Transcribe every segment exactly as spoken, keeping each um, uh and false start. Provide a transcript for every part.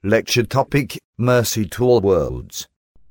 Lecture topic, Mercy to all worlds.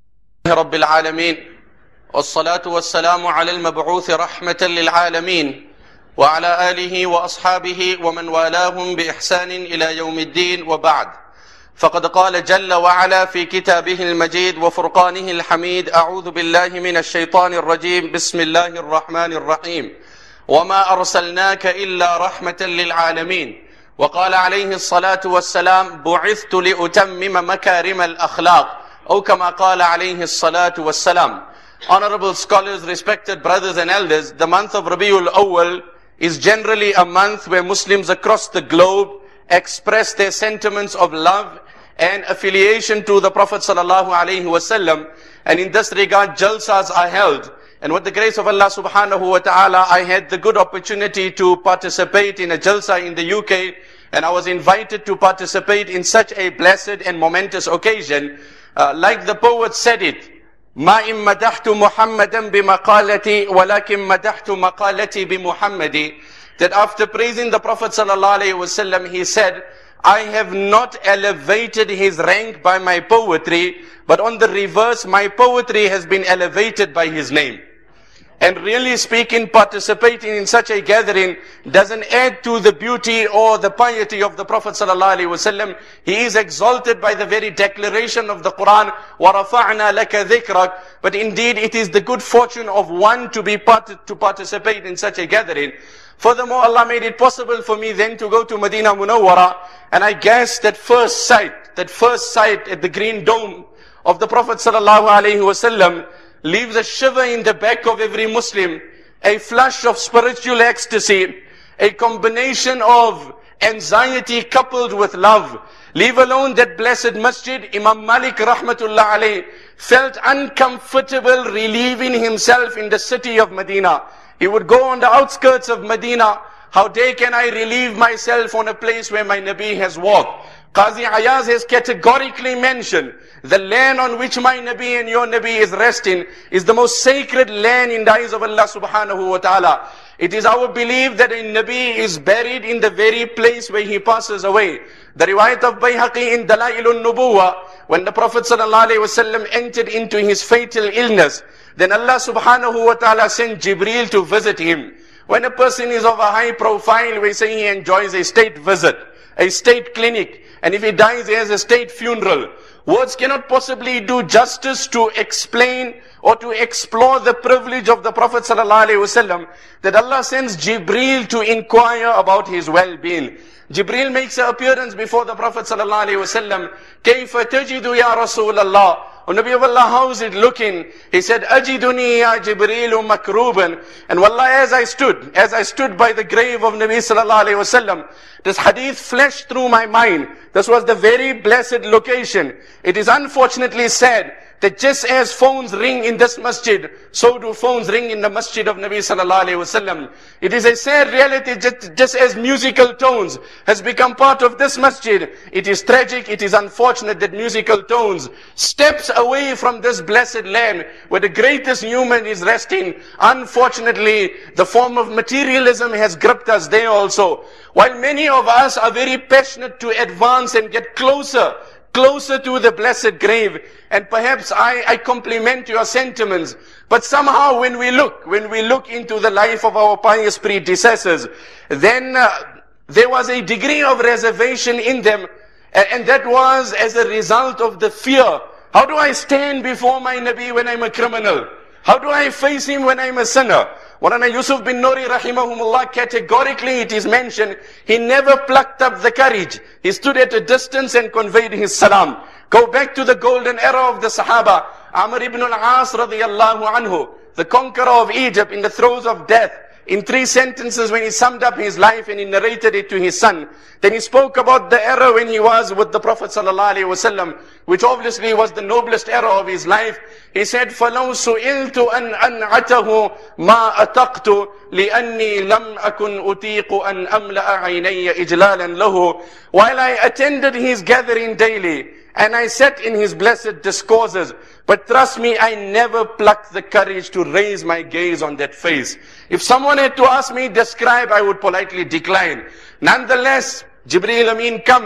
رب العالمين والصلاة والسلام على المبعوث رحمة للعالمين وعلى آله وأصحابه ومن والاهم بإحسان إلى يوم الدين وبعد. فقد قال جل وعلا في كتابه المجيد وفرقانه الحميد: أعوذ بالله من الشيطان الرجيم، بسم الله الرحمن الرحيم، وما أرسلناك إلا رحمة للعالمين. وقال عليه الصلاة والسلام: بعثت لأتمم مكارم الأخلاق، أو كما قال عليه الصلاة والسلام. Honorable scholars, respected brothers and elders, the month of Rabiul Awwal is generally a month where Muslims across the globe express their sentiments of love and affiliation to the Prophet sallallahu alaihi wasallam, and in this regard jalsas are held. And with the grace of Allah subhanahu wa ta'ala, I had the good opportunity to participate in a jalsa in the U K, and I was invited to participate in such a blessed and momentous occasion. Uh, like the poet said it, ما إن مدحت محمدا بمقالتي ولكن مدحت مقالتي بمحمد. That after praising the Prophet sallallahu alaihi wasallam, he said, I have not elevated his rank by my poetry, but on the reverse, my poetry has been elevated by his name. And really speaking, participating in such a gathering doesn't add to the beauty or the piety of the Prophet sallallahu alaihi wasallam. He is exalted by the very declaration of the Quran, وَرَفَعْنَا لَكَ ذِكْرَكَ. But indeed, it is the good fortune of one to be part to participate in such a gathering. Furthermore, Allah made it possible for me then to go to Medina Munawwara, and I guess that first sight, that first sight at the green dome of the Prophet sallallahu alaihi wasallam leaves a shiver in the back of every Muslim, a flush of spiritual ecstasy, a combination of anxiety coupled with love. Leave alone that blessed masjid, Imam Malik rahmatullah alayh felt uncomfortable relieving himself in the city of Medina. He would go on the outskirts of Medina. How dare can I relieve myself on a place where my Nabi has walked? Qazi Ayaz has categorically mentioned the land on which my Nabi and your Nabi is resting is the most sacred land in the eyes of Allah subhanahu wa ta'ala. It is our belief that a Nabi is buried in the very place where he passes away. The riwayat of Bayhaqi in Dalailun Nubuwa, when the Prophet sallallahu alaihi wasallam entered into his fatal illness, then Allah subhanahu wa ta'ala sent Jibreel to visit him. When a person is of a high profile, we say he enjoys a state visit, a state clinic. And if he dies, he has a state funeral. Words cannot possibly do justice to explain or to explore the privilege of the Prophet sallallahu alaihi wasallam, that Allah sends Jibreel to inquire about his well-being. Jibreel makes an appearance before the Prophet sallallahu alaihi wasallam. كيف تجد يا رسول الله? O Nabi of Allah, how is it looking? He said, أجدني يا جبريل مكروبا. And wallah, as I stood, as I stood by the grave of Nabi sallallahu alaihi wasallam, this hadith flashed through my mind. This was the very blessed location. It is unfortunately sad that just as phones ring in this masjid, so do phones ring in the masjid of Nabi sallallahu alaihi wasallam. It is a sad reality, just, just as musical tones has become part of this masjid. It is tragic, it is unfortunate that musical tones steps away from this blessed land where the greatest human is resting. Unfortunately, the form of materialism has gripped us there also. While many of us are very passionate to advance and get closer closer to the blessed grave, and perhaps I, I compliment your sentiments, but somehow when we look, when we look into the life of our pious predecessors, then uh, there was a degree of reservation in them, and, and that was as a result of the fear. How do I stand before my Nabi when I'm a criminal? How do I face him when I'm a sinner? Maulana Yusuf bin Nuri rahimahumullah, categorically it is mentioned, he never plucked up the courage. He stood at a distance and conveyed his salam. Go back to the golden era of the Sahaba. Amr ibn al-As radiyallahu anhu, the conqueror of Egypt in the throes of death, in three sentences when he summed up his life and he narrated it to his son. Then he spoke about the era when he was with the Prophet sallallahu alaihi wasallam, which obviously was the noblest era of his life. He said, فَلَوْ سُئِلْتُ أَنْ أَنْعَتَهُ مَا أَتَقْتُ لِأَنِّي لَمْ أَكُنْ أُتِيقُ أَنْ أَمْلَأَ عَيْنَيَّ إِجْلَالًا لَهُ. While I attended his gathering daily, and I sat in his blessed discourses, but trust me, I never plucked the courage to raise my gaze on that face. If someone had to ask me, describe, I would politely decline. Nonetheless, Jibreel Amin comes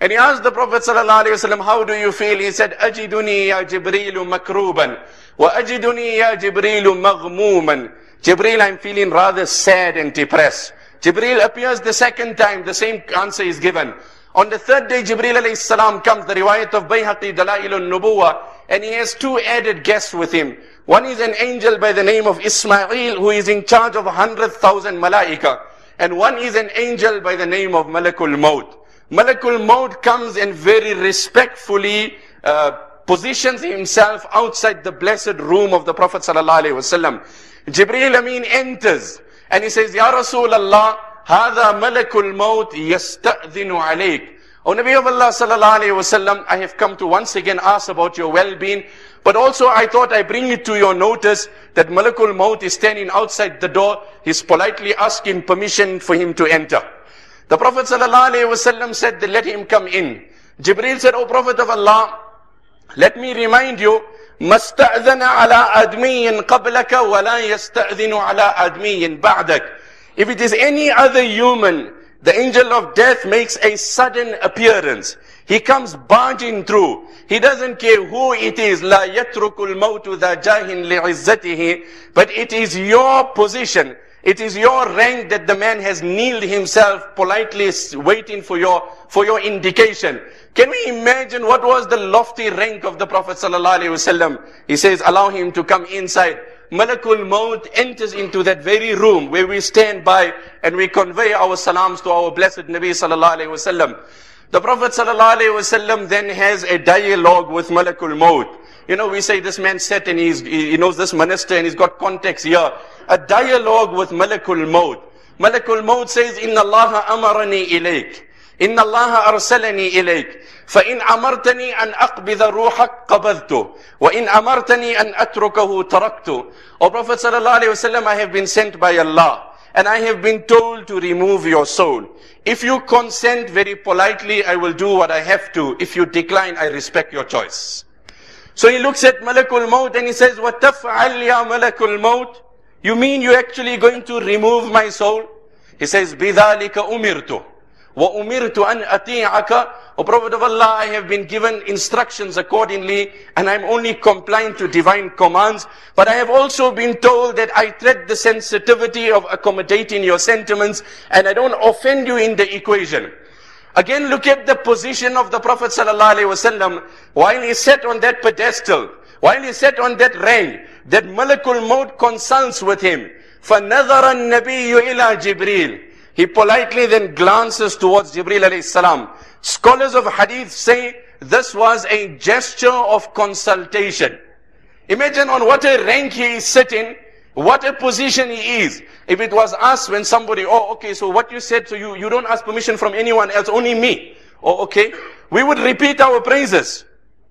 And he asked the Prophet ﷺ, how do you feel? He said, أجدني يا جبريل مكروبا وأجدني يا جبريل مغموما. Jibreel, I'm feeling rather sad and depressed. Jibreel appears the second time, the same answer is given. On the third day, Jibreel alayhi salam comes, the riwayat of Bayhaqi, Dalail al-Nubuwa, and he has two added guests with him. One is an angel by the name of Ismail, who is in charge of one hundred thousand malaika. And one is an angel by the name of Malakul Maut. Malakul Maut comes and very respectfully uh, positions himself outside the blessed room of the Prophet sallallahu alaihi wasallam. Jibreel Amin enters and he says, Ya Rasulallah, Hada Malakul Maut yasta'dhinu alayk. O Nabi of Allah sallallahu alayhi wasallam, I have come to once again ask about your well-being, but also I thought I bring it to your notice that Malakul Maut is standing outside the door. He's politely asking permission for him to enter. The Prophet sallallahu alayhi wasallam said that let him come in. Jibreel said, O Prophet of Allah, let me remind you, مَسْتَأْذَنَ عَلَىٰ أَدْمِيٍّ قَبْلَكَ وَلَا يَسْتَأْذِنُ عَلَىٰ أَدْمِيٍّ بَعْدَكَ. If it is any other human, the angel of death makes a sudden appearance. He comes barging through. He doesn't care who it is. لَا يَتْرُكُ الْمَوْتُ ذَا جَاهٍ لِعِزَّتِهِ. But it is your position. It is your rank that the man has kneeled himself politely waiting for your, for your indication. Can we imagine what was the lofty rank of the Prophet sallallahu alaihi wasallam? He says, allow him to come inside. Malakul Maut enters into that very room where we stand by and we convey our salams to our blessed Nabi sallallahu alaihi wasallam. The Prophet sallallahu alaihi wasallam then has a dialogue with Malakul Maut. You know, we say this man sat and he's, he knows this minister and he's got context here. A dialogue with Malakul Maut. Malakul Maut says, Inna Allah amarani ilayk. Inna Allah arsalani ilayk. فَإِنْ أَمَرْتَنِي أَنْ أَقْبِذَ رُوحَكَ قَبَذْتُ وَإِنْ أَمَرْتَنِي أَنْ أَتْرُكَهُ تَرَكْتُ. O Prophet sallallahu alaihi wasallam, I have been sent by Allah and I have been told to remove your soul. If you consent very politely, I will do what I have to. If you decline, I respect your choice. So he looks at Malakul Maut and he says, وَتَفْعَلْ يَا مَلَكُ الْمَوْتِ. You mean you're actually going to remove my soul? He says, بِذَلِكَ أُمِرْتُ وَأُمِرْتُ أَنْ أَطِيعَكَ. O Prophet of Allah, I have been given instructions accordingly and I'm only compliant to divine commands. But I have also been told that I tread the sensitivity of accommodating your sentiments and I don't offend you in the equation. Again, look at the position of the Prophet sallallahu alaihi wasallam while he sat on that pedestal, while he sat on that rank, that Malakul Maut consults with him. فَنَظَرَ النَّبِيُّ إِلَى جِبْرِيلٍ. He politely then glances towards Jibreel alayhi salam. Scholars of hadith say this was a gesture of consultation. Imagine on what a rank he is sitting, what a position he is. If it was us when somebody, oh okay, so what you said, so you, you don't ask permission from anyone else, only me. Oh okay, we would repeat our praises.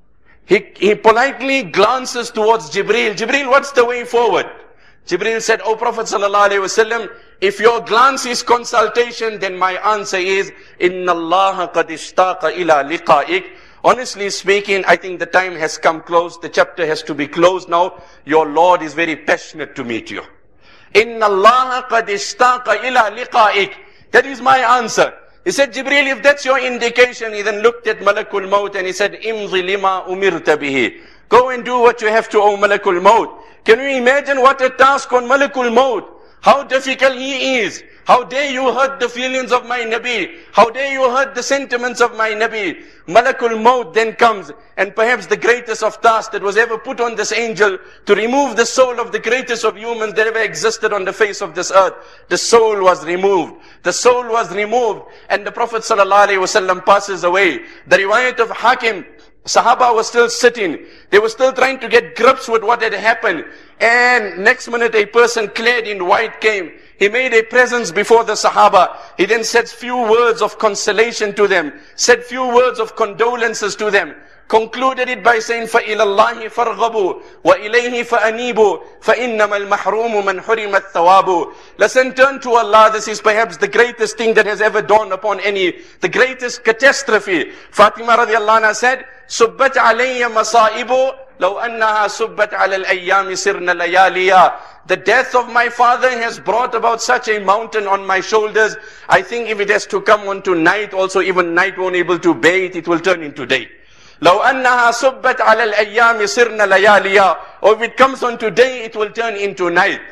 He, he politely glances towards Jibreel. Jibreel, what's the way forward? Jibreel said, O Prophet sallallahu alaihi wasallam, if your glance is consultation, then my answer is, Inna Allah qad ishtaqa ila liqa'ik. Honestly speaking, I think the time has come close. The chapter has to be closed now. Your Lord is very passionate to meet you. Inna Allah qad ishtaqa ila liqa'ik. That is my answer. He said, Jibreel, if that's your indication, he then looked at Malakul Maut and he said, Imzi lima umirta bihi. Go and do what you have to, O Malakul Maut. Can you imagine what a task on Malakul Maut? How difficult he is. How dare you hurt the feelings of my Nabi? How dare you hurt the sentiments of my Nabi? Malakul Maut then comes, and perhaps the greatest of tasks that was ever put on this angel, to remove the soul of the greatest of humans that ever existed on the face of this earth. The soul was removed. The soul was removed, and the Prophet sallallahu alaihi wasallam passes away. The riwayat of Hakim, Sahaba was still sitting. They were still trying to get grips with what had happened. And next minute a person clad in white came. He made a presence before the Sahaba. He then said few words of consolation to them. Said few words of condolences to them. Concluded it by saying, فَإِلَى اللَّهِ فَارْغَبُوا وَإِلَيْهِ فَأَنِيبُوا فَإِنَّمَا الْمَحْرُومُ مَنْ حُرِمَ الثَّوَابُ. Listen, turn to Allah. This is perhaps the greatest thing that has ever dawned upon any, the greatest catastrophe. Fatima radiallahu anha said, سُبَّتْ عَلَيَّ مَصَائِبُ لَوْ أَنَّهَا سُبَّتْ عَلَى الْأَيَّامِ سِرْنَ لَيَالِيَا. the death of my father has brought about such a mountain on my shoulders. I think if it has to come onto night also, even night won't able to bear it, it will turn into day. لو أنها صبت على الأيام صرنا لياليا. Or if it comes on today, it will turn into night.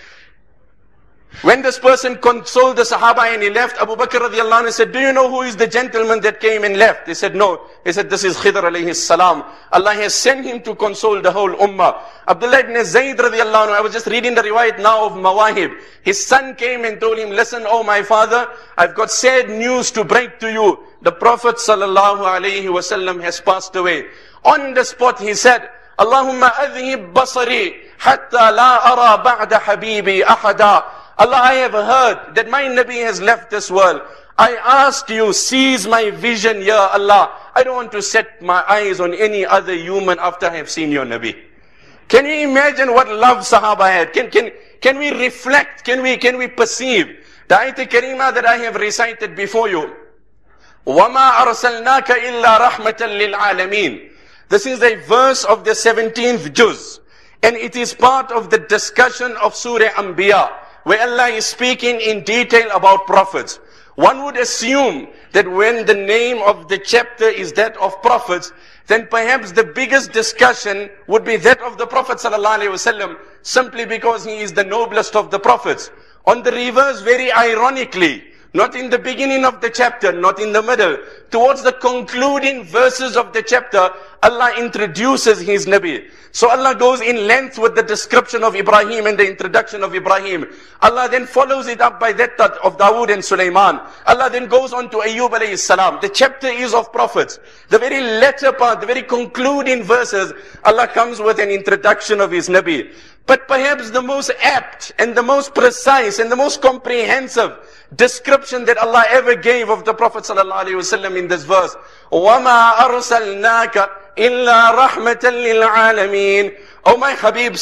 When this person consoled the Sahaba and he left, Abu Bakr radiallahu anhu said, do you know who is the gentleman that came and left? They said, no. He said, this is Khidr alayhi salam. Allah has sent him to console the whole ummah. Abdullah ibn Zayd radiallahu anhu, I was just reading the riwayat now of Mawahib. His son came and told him, listen, oh my father, I've got sad news to break to you. The Prophet sallallahu alayhi wasallam has passed away. On the spot he said, Allahumma adhib basari hatta la ara ba'da habibi ahada. Allah, I have heard that my Nabi has left this world. I ask you, seize my vision, Ya Allah. I don't want to set my eyes on any other human after I have seen your Nabi. Can you imagine what love Sahaba had? Can, can, can we reflect? Can we, can we perceive? The ayat Kareemah that I have recited before you. وَمَا أَرْسَلْنَاكَ إِلَّا رَحْمَةً لِلْعَالَمِينَ. This is a verse of the seventeenth juz. And it is part of the discussion of Surah Anbiya, where Allah is speaking in detail about prophets. One would assume that when the name of the chapter is that of prophets, then perhaps the biggest discussion would be that of the Prophet ﷺ, simply because he is the noblest of the prophets. On the reverse, very ironically, not in the beginning of the chapter, not in the middle, towards the concluding verses of the chapter, Allah introduces his Nabi. So Allah goes in length with the description of Ibrahim and the introduction of Ibrahim. Allah then follows it up by that of Dawood and Sulaiman. Allah then goes on to Ayyub alayhi salam. The chapter is of prophets. The very latter part, the very concluding verses, Allah comes with an introduction of his Nabi. But perhaps the most apt and the most precise and the most comprehensive description that Allah ever gave of the Prophet ﷺ in this verse. وَمَا أَرْسَلْنَاكَ إِلَّا رَحْمَةً لِلْعَالَمِينَ. O my Habib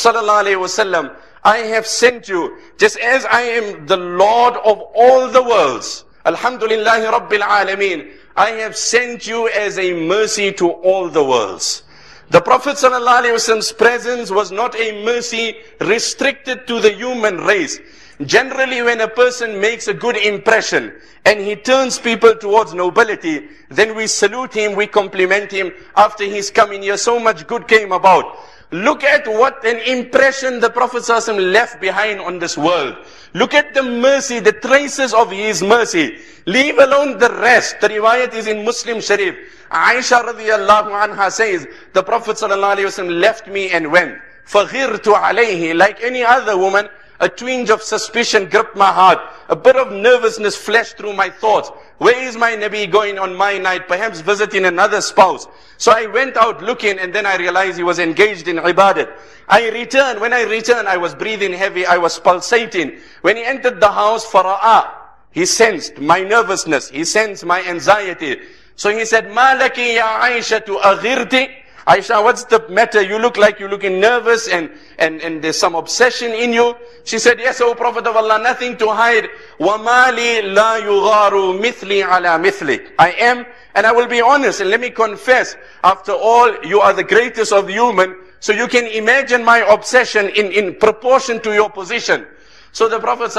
ﷺ, I have sent you just as I am the Lord of all the worlds. Alhamdulillahi Rabbil Alameen. I have sent you as a mercy to all the worlds. The Prophet ﷺ's presence was not a mercy restricted to the human race. Generally, when a person makes a good impression and he turns people towards nobility, then we salute him, we compliment him. After he's coming here, so much good came about. Look at what an impression the Prophet ﷺ left behind on this world. Look at the mercy, the traces of his mercy. Leave alone the rest. The riwayat is in Muslim Sharif. Aisha radiyallahu anha says, the Prophet ﷺ left me and went. فَغِرْتُ عَلَيْهِ. Like any other woman, a twinge of suspicion gripped my heart. A bit of nervousness flashed through my thoughts. Where is my Nabi going on my night? Perhaps visiting another spouse. So I went out looking, and then I realized he was engaged in ibadat. I returned. When I returned, I was breathing heavy. I was pulsating. When he entered the house, fara'a, he sensed my nervousness. He sensed my anxiety. So he said, مَا لَكِ يَا عَيْشَةُ أَغِرْتِ. Aisha, what's the matter? You look like you're looking nervous and, and, and there's some obsession in you. She said, yes, O Prophet of Allah, nothing to hide. وَمَا لِي لَا يُغَارُ مِثْلِي عَلَى مِثْلِكَ. I am, and I will be honest, and let me confess, after all, you are the greatest of human, so you can imagine my obsession in, in proportion to your position. So the Prophet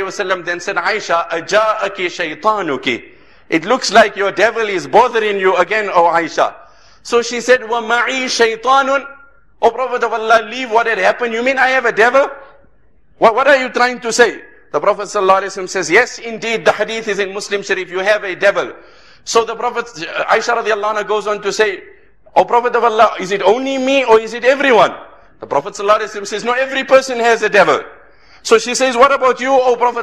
ﷺ then said, Aisha, أَجَاءَكِ شَيْطَانُكِ. It looks like your devil is bothering you again, O Aisha. So she said, وَمَعِي شَيْطَانٌ. O Prophet of Allah, leave what had happened. You mean I have a devil? What, what are you trying to say? The Prophet ﷺ says, yes, indeed, the hadith is in Muslim Sharif, you have a devil. So the Prophet, Aisha radiallahu anha goes on to say, O Prophet of Allah, is it only me or is it everyone? The Prophet ﷺ says, no, every person has a devil. So she says, what about you, O Prophet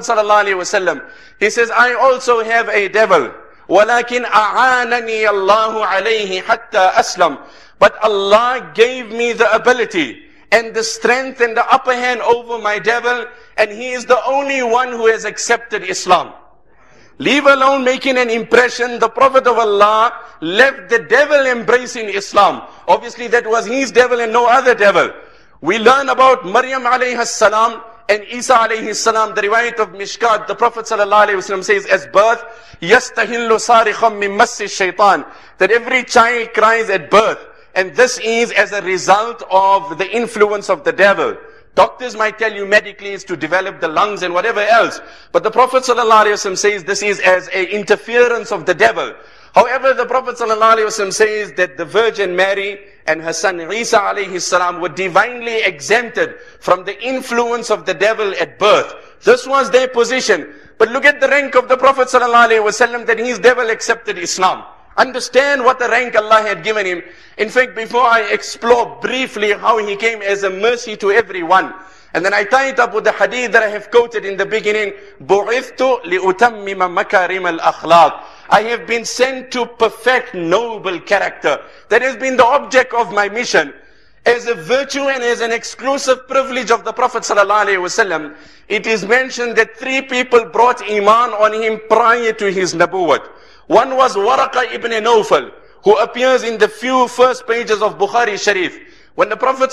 ﷺ? He says, I also have a devil. وَلَكِنْ أَعَانَنِي اللَّهُ عَلَيْهِ حَتَّى أَسْلَمْ. But Allah gave me the ability and the strength and the upper hand over my devil, and he is the only one who has accepted Islam. Leave alone making an impression, the Prophet of Allah left the devil embracing Islam. Obviously that was his devil and no other devil. We learn about Maryam alayhi salam and Isa alayhi salam, the riwayat of Mishkat. The Prophet sallallahu alayhi wasallam says, as birth, يَسْتَهِلُّ صَارِخًا مِنْ مَسِّ الشَّيْطَانِ. That every child cries at birth. And this is as a result of the influence of the devil. Doctors might tell you medically it's to develop the lungs and whatever else. But the Prophet ﷺ says this is as an interference of the devil. However, the Prophet ﷺ says that the Virgin Mary and her son Isa alayhi salam were divinely exempted from the influence of the devil at birth. This was their position. But look at the rank of the Prophet ﷺ, that his devil accepted Islam. Understand what the rank Allah had given him. In fact, before I explore briefly how he came as a mercy to everyone, and then I tie it up with the hadith that I have quoted in the beginning, بُعِثْتُ لِأُتَمِّمَ مَكَارِمَ الْأَخْلَاقِ. I have been sent to perfect noble character. That has been the object of my mission. As a virtue and as an exclusive privilege of the Prophet ﷺ, it is mentioned that three people brought Iman on him prior to his Nabuwwat. One was Waraqa ibn Nawfal, who appears in the few first pages of Bukhari Sharif. When the Prophet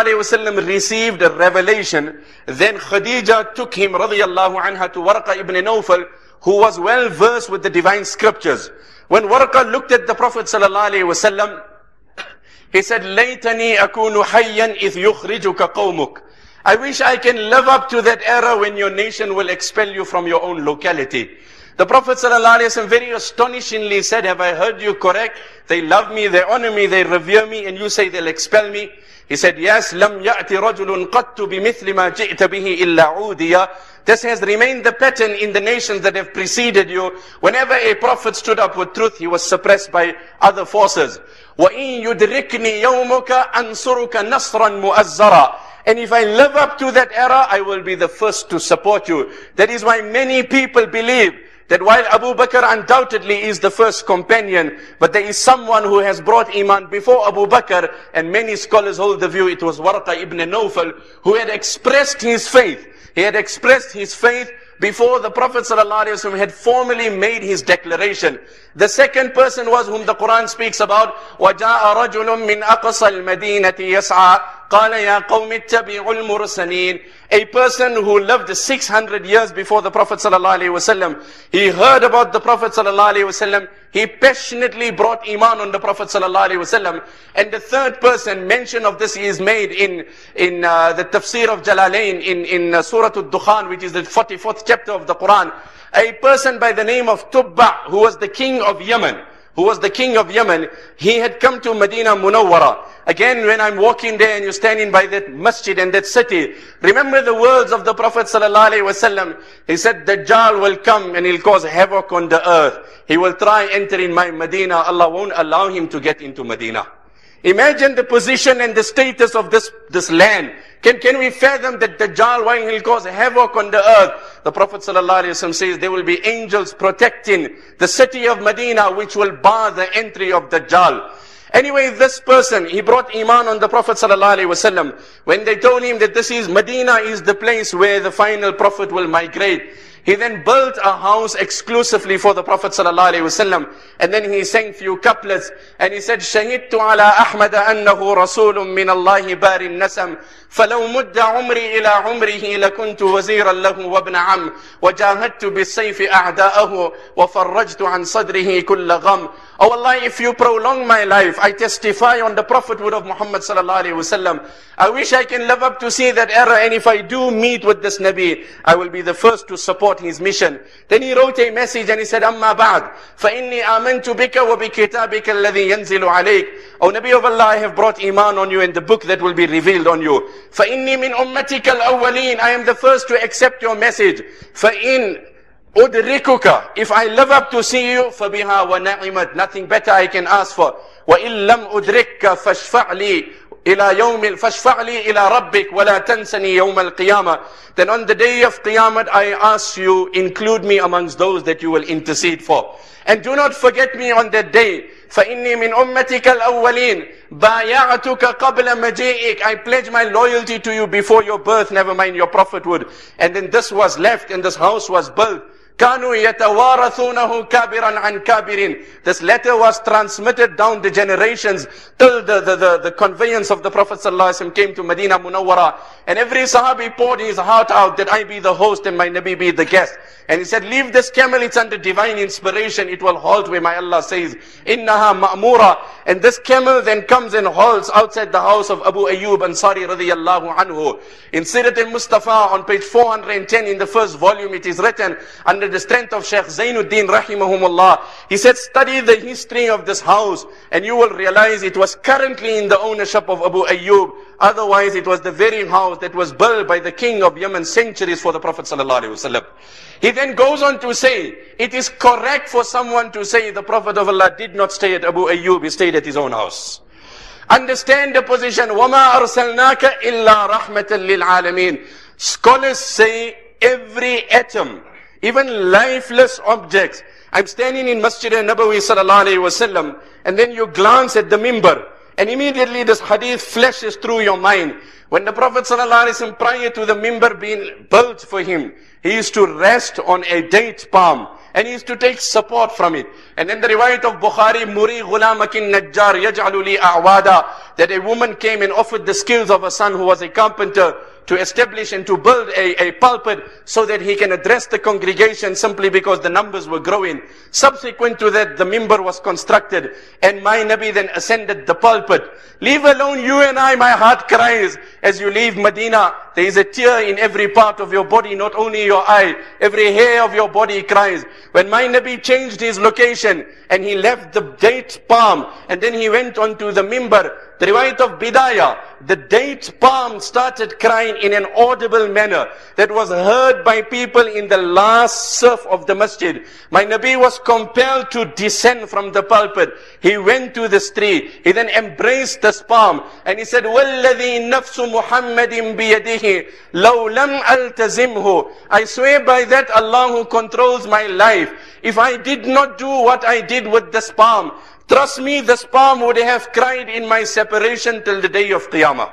ﷺ received a revelation, then Khadija took him radiyallahu anha to Waraqa ibn Nawfal, who was well versed with the divine scriptures. When Waraqa looked at the Prophet ﷺ, he said, "Laytani akunu hayyan ith yukhrijuka qawmuk." I wish I can live up to that era when your nation will expel you from your own locality. The Prophet ﷺ very astonishingly said, "Have I heard you correct? They love me, they honor me, they revere me, and you say they'll expel me?" He said, "Yes, لَمْ يَأْتِ رَجُلٌ قَدْتُ بِمِثْلِ مَا جِئْتَ بِهِ إِلَّا عُودِيَ." This has remained the pattern in the nations that have preceded you. Whenever a prophet stood up with truth, he was suppressed by other forces. وَإِن يُدْرِكْنِي يَوْمُكَ أَنْصُرُكَ نَصْرًا مُؤَزَّرًا. And if I live up to that era, I will be the first to support you. That is why many people believe that while Abu Bakr undoubtedly is the first companion, but there is someone who has brought Iman before Abu Bakr, and many scholars hold the view it was Waraqa ibn Nawfal, who had expressed his faith. He had expressed his faith before the Prophet ﷺ had formally made his declaration. The second person was whom the Quran speaks about, وَجَاءَ رَجُلٌ مِّنْ أَقْصَى الْمَدِينَةِ يَسْعَى قَالَ يَا قَوْمِ اتَّبِعُوا الْمُرْسَلِينَ. A person who lived six hundred years before the Prophet ﷺ, he heard about the Prophet ﷺ, he passionately brought Iman on the Prophet ﷺ. And the third person, mention of this is made in, in uh, the tafsir of Jalalain, in, in uh, Surah Al-Dukhan, which is the forty-fourth chapter of the Quran. A person by the name of Tubba, who was the king of Yemen, who was the king of Yemen, he had come to Medina Munawwara. Again, when I'm walking there and you're standing by that masjid and that city, remember the words of the Prophet ﷺ. He said, Dajjal will come and he'll cause havoc on the earth. He will try entering my Medina. Allah won't allow him to get into Medina. Imagine the position and the status of this, this land. Can, can we fathom that Dajjal, while he'll cause havoc on the earth, the Prophet ﷺ says there will be angels protecting the city of Medina, which will bar the entry of Dajjal. Anyway, this person, he brought Iman on the Prophet ﷺ. When they told him that this is Medina is the place where the final Prophet will migrate, he then built a house exclusively for the Prophet ﷺ. And then he sang few couplets. And he said, شَهِدْتُ عَلَىٰ أَحْمَدَ أَنَّهُ رَسُولٌ مِّنَ اللَّهِ بَارِ النَّسَمِ فَلَوْ مُدَّ عُمْرِي إِلَىٰ عُمْرِهِ لَكُنْتُ وَزِيرًا لَهُ وَابْنَ عَمٍّ وَجَاهَدْتُ بِالسَّيْفِ أَعْدَاءَهُ وَفَرَّجْتُ عَنْ صَدْرِهِ كُلَّ غَمٍّ. Oh Allah, if you prolong my life, I testify on the prophethood of Muhammad sallallahu alaihi wasallam. I wish I can live up to see that era, and if I do meet with this Nabi, I will be the first to support his mission. Then he wrote a message and he said, أَمَّا بَعْدْ فَإِنِّي آمَنْتُ بِكَ وَبِكِتَابِكَ الَّذِي يَنْزِلُ عَلَيْكَ. O Nabi of Allah, I have brought Iman on you and the book that will be revealed on you. فَإِنِّي مِنْ أُمَّتِكَ الْأَوَّلِينَ. I am the first to accept your message. فَإِنْ أُدْرِكُكَ. If I live up to see you, فَبِهَا وَنَعِمَتْ. Nothing better I can ask for. وَإِن لَمْ أُدْرِكَ فَاشْفَعْ لِي إلى يوم فاشفع لي إلى ربك ولا تنسني يوم القيامة. Then on the day of Qiyamah, I ask you, include me amongst those that you will intercede for. And do not forget me on that day. فإني من أمتك الأولين بايعتك قبل مجيئك. I pledge my loyalty to you before your birth, never mind your prophethood. And then this was left and this house was built. كَانُوا يَتَوَارَثُونَهُ كَابِرًا عَنْ كَابِرٍ. This letter was transmitted down the generations till the, the, the, the conveyance of the Prophet ﷺ came to Medina Munawwara. And every Sahabi poured his heart out that I be the host and my Nabi be the guest. And he said, leave this camel, it's under divine inspiration. It will halt where my Allah says, إِنَّهَا مَأْمُورًا. And this camel then comes and halts outside the house of Abu Ayyub Ansari radiyallahu anhu. In Sirat al-Mustafa on page four hundred ten in the first volume, it is written under the strength of Shaykh Zainuddin rahimahumullah. He said, study the history of this house and you will realize it was currently in the ownership of Abu Ayyub. Otherwise, it was the very house that was built by the king of Yemen centuries for the Prophet sallallahu alaihi wasallam. He then goes on to say, it is correct for someone to say the Prophet of Allah did not stay at Abu Ayyub, he stayed at his own house. Understand the position. وَمَا أَرْسَلْنَاكَ إِلَّا رَحْمَةً لِلْعَالَمِينَ. Scholars say every atom, even lifeless objects. I'm standing in Masjid al-Nabawi sallallahu alayhi wasallam, and then you glance at the mimbar, and immediately this hadith flashes through your mind. When the Prophet sallallahu alayhi wasallam, prior to the mimbar being built for him, he used to rest on a date palm, and he used to take support from it. And then the riwayat of Bukhari, Muri ghulamakin najjar yaj'alu li a'wada, that a woman came and offered the skills of a son who was a carpenter to establish and to build a, a pulpit so that he can address the congregation simply because the numbers were growing. Subsequent to that, the mimbar was constructed and my Nabi then ascended the pulpit. Leave alone you and I, my heart cries as you leave Medina. There is a tear in every part of your body, not only your eye. Every hair of your body cries. When my Nabi changed his location and he left the date palm and then he went on to the mimbar, the riwayat of Bidayah, the date palm started crying in an audible manner that was heard by people in the last surf of the masjid. My Nabi was compelled to descend from the pulpit. He went to this tree. He then embraced this palm and he said, وَالَّذِي نَفْسُ مُحَمَّدٍ بِيَدِهِ لَوْ لَمْ أَلْتَزِمْهُ. I swear by that Allah who controls my life, if I did not do what I did with this palm, trust me, this palm would have cried in my separation till the day of Qiyamah.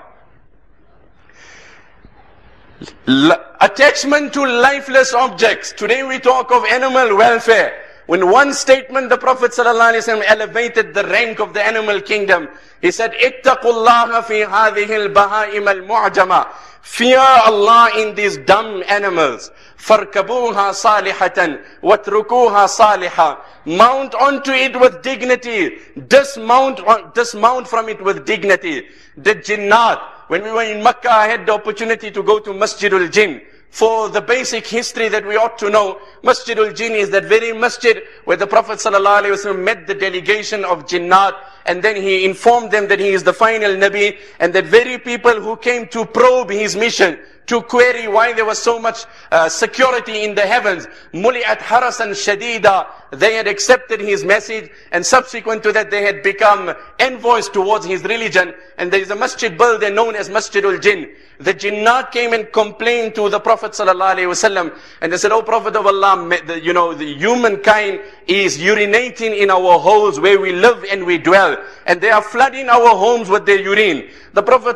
L- attachment to lifeless objects. Today we talk of animal welfare. When one statement the Prophet ﷺ elevated the rank of the animal kingdom, he said, اتَّقُوا اللَّهَ فِي هَذِهِ الْبَهَائِمَ الْمُعْجَمَةِ. Fear Allah in these dumb animals. فَارْكَبُوهَا صَالِحَةً وَاتْرُكُوهَا صَالِحًا. Mount onto it with dignity. Dismount, dismount from it with dignity. The jinnat. When we were in Makkah, I had the opportunity to go to Masjidul Jinn. For the basic history that we ought to know, Masjidul Jinn is that very masjid where the Prophet ﷺ met the delegation of jinnat, and then he informed them that he is the final Nabi, and that very people who came to probe his mission, to query why there was so much uh, security in the heavens, muli'at harasan shadida, they had accepted his message, and subsequent to that they had become envoys towards his religion. And there is a masjid built there known as Masjidul Jinn. The jinnat came and complained to the Prophet ﷺ, and they said, "Oh Prophet of Allah, the, you know, the humankind is urinating in our holes where we live and we dwell, and they are flooding our homes with their urine." The Prophet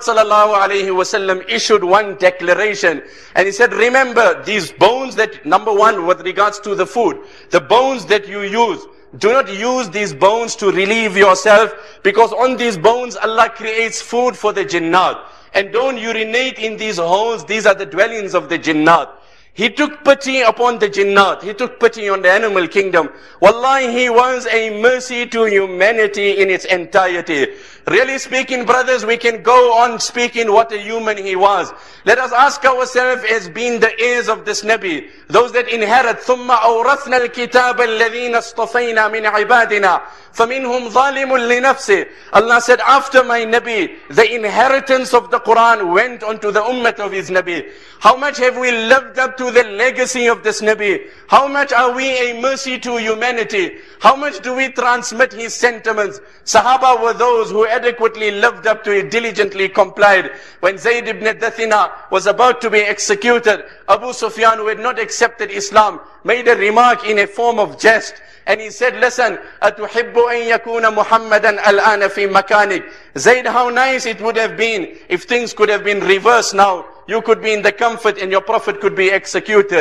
ﷺ issued one declaration, and he said, remember these bones that, number one, with regards to the food, the bones that you use, do not use these bones to relieve yourself, because on these bones Allah creates food for the jinnat. And don't urinate in these holes, these are the dwellings of the jinnat. He took pity upon the jinnat. He took pity on the animal kingdom. Wallahi, he was a mercy to humanity in its entirety. Really speaking, brothers, we can go on speaking what a human he was. Let us ask ourselves as being the heirs of this Nabi, those that inherit, ثُمَّ أَوْرَثْنَا الْكِتَابَ الَّذِينَ اصْطَفَيْنَا مِنْ عِبَادِنَا فَمِنْهُمْ ظَالِمٌ لِنَفْسِهِ. Allah said, after my Nabi, the inheritance of the Quran went onto the ummah of his Nabi. How much have we lived up to the legacy of this Nabi? How much are we a mercy to humanity? How much do we transmit his sentiments? Sahaba were those who adequately lived up to it, diligently complied. When Zayd ibn Dathina was about to be executed, Abu Sufyan, who had not accepted Islam, made a remark in a form of jest. And he said, listen, أَتُحِبُّ أَن يَكُونَ مُحَمَّدًا الْآنَ فِي مَكَانِكَ. Zayd, how nice it would have been if things could have been reversed now. You could be in the comfort and your Prophet could be executed.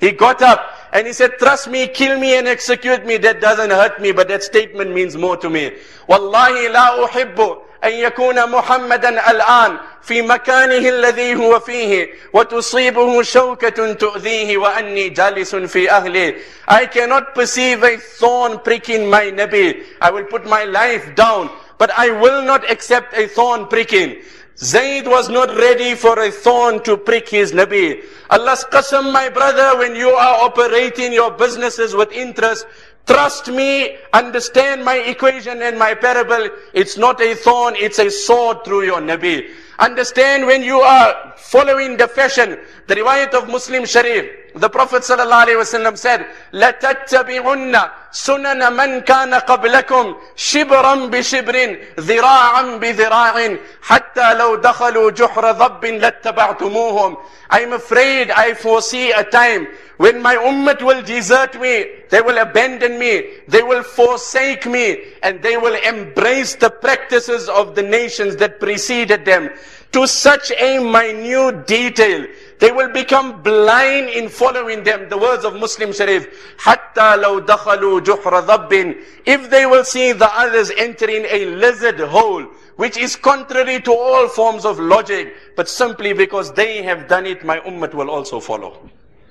He got up and he said, trust me, kill me and execute me. That doesn't hurt me, but that statement means more to me. Wallahi la uhibbu أن يكون محمدا الآن في مكانه الذي هو فيه وتصيبه شوكة تؤذيه وأني جالس في أهلي. I cannot perceive a thorn pricking my Nabi. I will put my life down, but I will not accept a thorn pricking. Zayd was not ready for a thorn to prick his Nabi. Allah's qasam, my brother, when you are operating your businesses with interest, trust me, understand my equation and my parable. It's not a thorn, it's a sword through your Nabi. Understand when you are following the fashion, the riwayat of Muslim Sharif, the Prophet ﷺ said, لَتَتَّبِعُنَّ سُنَنَ مَنْ كَانَ قَبْلَكُمْ شِبْرًا بِشِبْرٍ ذِرَاعًا بِذِرَاعٍ حَتَّى لَوْ دَخَلُوا جُحْرَ ضَبٍّ لَاتَّبَعْتُمُوهُمْ. I'm afraid, I foresee a time when my ummah will desert me, they will abandon me, they will forsake me, and they will embrace the practices of the nations that preceded them to such a minute detail. They will become blind in following them. The words of Muslim Sharif, حَتَّى لَوْ دَخَلُوا جُحْرَ ضَبٍّ. If they will see the others entering a lizard hole, which is contrary to all forms of logic, but simply because they have done it, my ummah will also follow.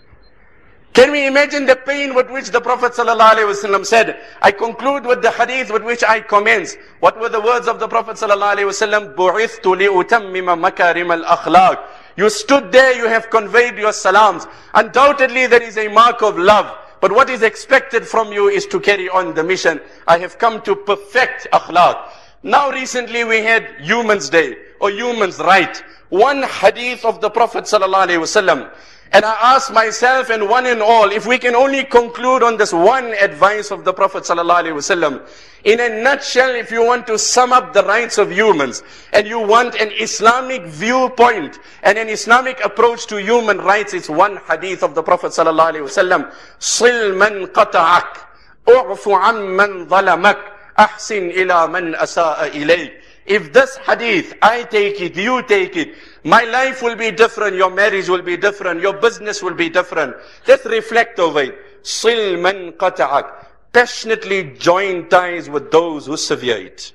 Can we imagine the pain with which the Prophet ﷺ said? I conclude with the hadith with which I commence. What were the words of the Prophet ﷺ? بُعِثْتُ لِأُتَمِّمَ مَكَارِمَ الْأَخْلَاقِ. You stood there, you have conveyed your salams. Undoubtedly there is a mark of love. But what is expected from you is to carry on the mission. I have come to perfect akhlaq. Now recently we had Humans Day, or Humans' Right. One hadith of the Prophet ﷺ. And I ask myself and one and all, if we can only conclude on this one advice of the Prophet ﷺ. In a nutshell, if you want to sum up the rights of humans, and you want an Islamic viewpoint, and an Islamic approach to human rights, it's one hadith of the Prophet ﷺ. صِلْ مَنْ قَطَعَكْ أُعْفُ عَمَّنْ ظَلَمَكْ أَحْسِنْ إِلَى مَنْ أَسَاءَ إِلَيْكَ. If this hadith, I take it, you take it, my life will be different, your marriage will be different, your business will be different. Let's reflect over it. صِلْ مَنْ قَطَعَكْ. Passionately join ties with those who sever it.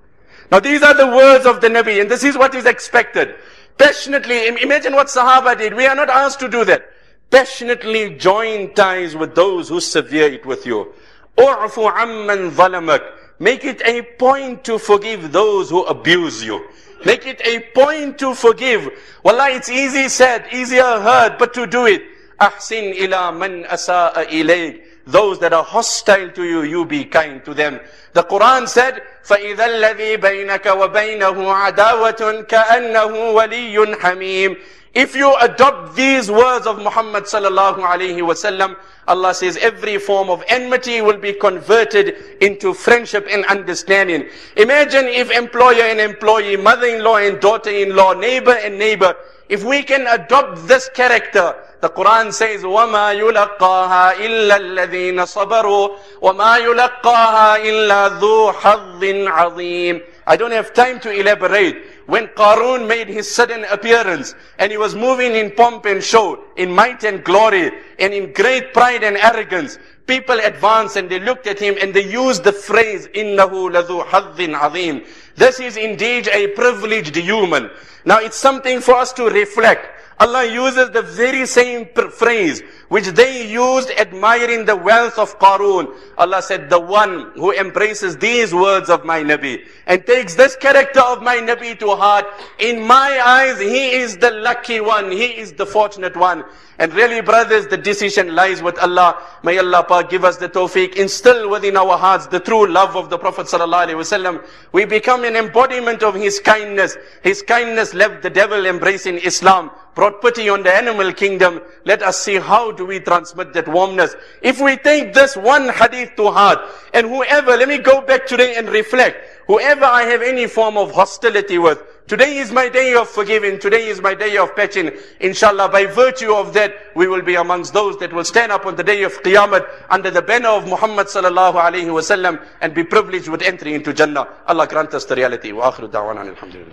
Now these are the words of the Nabi, and this is what is expected. Passionately, imagine what Sahaba did. We are not asked to do that. Passionately join ties with those who sever it with you. أُعْفُ عَمَّنْ ظَلَمَكْ. Make it a point to forgive those who abuse you. Make it a point to forgive. Wallah, it's easy said, easier heard, but to do it. أَحْسِنْ إِلَى مَنْ أَسَاءَ إِلَيْكَ. Those that are hostile to you, you be kind to them. The Quran said, فَإِذَا الَّذِي بَيْنَكَ وَبَيْنَهُ عَدَاوَةٌ كَأَنَّهُ وَلِيٌّ حَمِيمٌ. If you adopt these words of Muhammad sallallahu alayhi wasallam, Allah says every form of enmity will be converted into friendship and understanding. Imagine if employer and employee, mother-in-law and daughter-in-law, neighbor and neighbor, if we can adopt this character. The Quran says, وَمَا يُلَقَّاهَا إِلَّا الَّذِينَ صَبَرُوا وَمَا يُلَقَّاهَا إِلَّا ذُو حَظٍّ عَظِيمٍ. I don't have time to elaborate. When Qarun made his sudden appearance, and he was moving in pomp and show, in might and glory, and in great pride and arrogance, people advanced and they looked at him and they used the phrase, إِنَّهُ لَذُو حَظٍّ عَظِيمٍ. This is indeed a privileged human. Now it's something for us to reflect. Allah uses the very same phrase which they used admiring the wealth of Qarun. Allah said, the one who embraces these words of my Nabi and takes this character of my Nabi to heart, in my eyes, he is the lucky one, he is the fortunate one. And really, brothers, the decision lies with Allah. May Allah Pak give us the tawfiq, instill within our hearts the true love of the Prophet sallallahu alaihi wasallam. We become an embodiment of his kindness. His kindness left the devil embracing Islam, brought pity on the animal kingdom. Let us see how do we transmit that warmness. If we take this one hadith to heart, and whoever, let me go back today and reflect, whoever I have any form of hostility with, today is my day of forgiving, today is my day of patching. Inshallah, by virtue of that, we will be amongst those that will stand up on the day of Qiyamah under the banner of Muhammad sallallahu alayhi wasallam and be privileged with entry into Jannah. Allah grant us the reality. Wa akhiru da'wana alhamdulillah.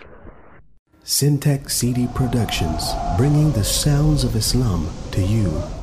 Syntax C D Productions, bringing the sounds of Islam to you.